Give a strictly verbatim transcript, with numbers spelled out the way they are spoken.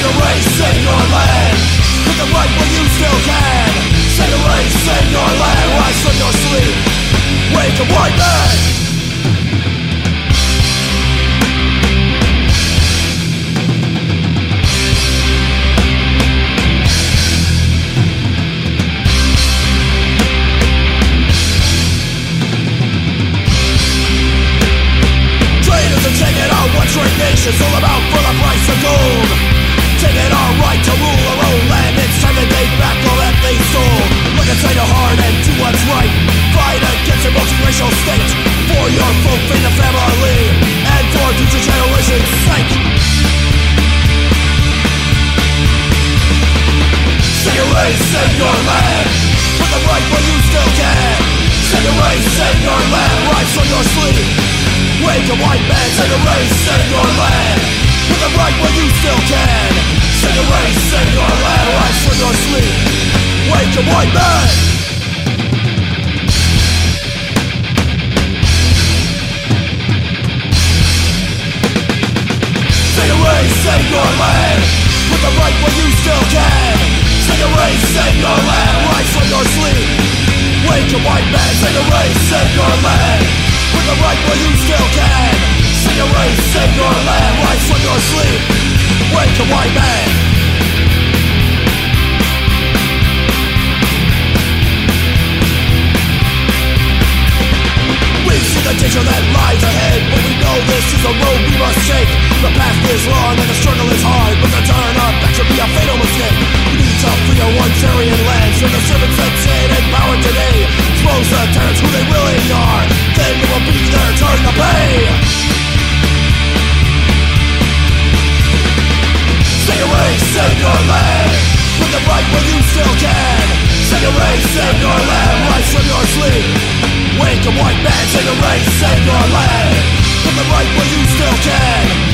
a race, save your land. Put the right where you still can. Save a race, save your land. Rise from your sleep, wake up, white man. Taking our one straight nation's all about for the price of gold. Taking our right to rule our own land. It's time to take back all that they stole. Look inside your heart and do what's right. Fight against a multiracial state. For your folk, for the family, and for future generations' sake. Save your race, save your land. Put the right where you still can. Save your race, save your land. Rise from your sleep, wake up, white man. Save your race, save your land. Put the right where you still can. Save your race, save your land. Rise from your sleep, wake up, white man. Save your race, save your land. Put the right where you still can. Save your race, save your land. Rise from your sleep, wake up, white man. Save your race, save your land. Put the right where you still can. Save your race, save your land. Rise from your sleep, wake up, white man. We see the danger that lies ahead, but we know this is a road we must take. The path is long and the struggle is hard, but to turn our back should be a fatal mistake. We need to free our one-Syrian lands from the servants that sit in power today. Expose the tyrants who they really are, then it will be their turn to pay. Save your race, save your land. Put the right where you still can. Save your race, save your land. Rise from your sleep, wake up, white man. Save your race, save your land. Put the right where you still can.